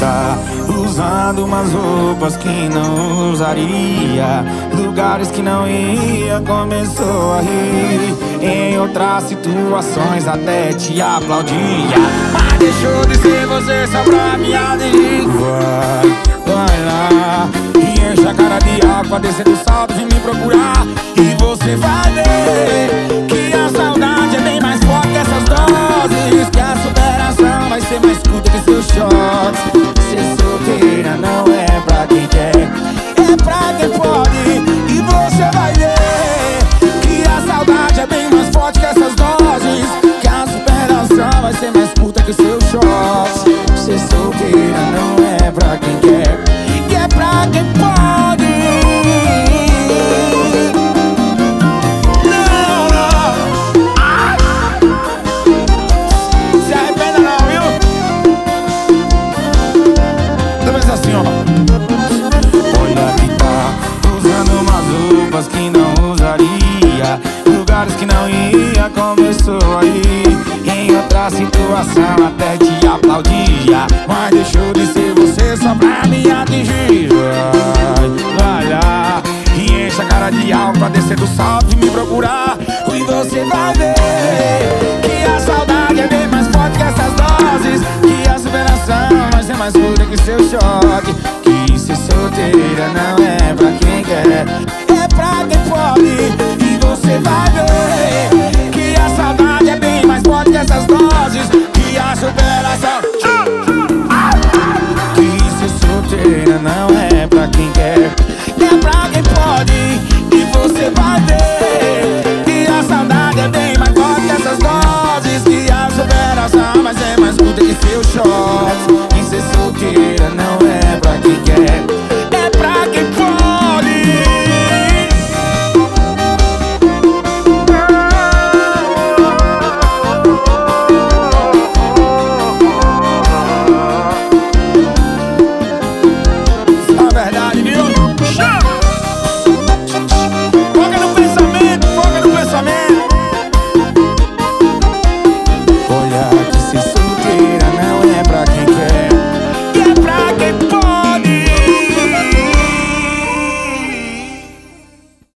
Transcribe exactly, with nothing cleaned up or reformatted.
tá usando umas roupas que não usaria, lugares que não ia, começou a rir. Em outras situações até te aplaudia, mas deixou de ser você só pra me aderir. Vai, vai lá e enche a cara de água, descer do salto, vem me procurar. E você vai ver que a saudade é bem mais forte que essas doses, que a superação vai ser mais curta que seus shots. Ser solteira não é pra quem quer, é pra quem pode. E você vai ver que a saudade é bem mais forte que essas doses, que a superação vai ser mais curta que seus shots. Ser solteira não é pra quem quer, e é pra quem pode. Não, não. Ah! Se arrependa não, viu? Talvez assim, ó. Olha que tá usando umas roupas que não usaria, lugares que não ia, começou aí. Em outra situação até te aplaudia, mas deixou de ser você só pra me atingir. Vai, vai lá e enche a cara de álcool pra descer do salto e me procurar. E você vai ver que a saudade é bem mais forte que essas doses, que a superação vai ser mais curta que seu choque. Que ser solteira não é pra quem quer, é pra quem pode. E você vai ver que a saudade é bem mais forte que essas doses, que a superação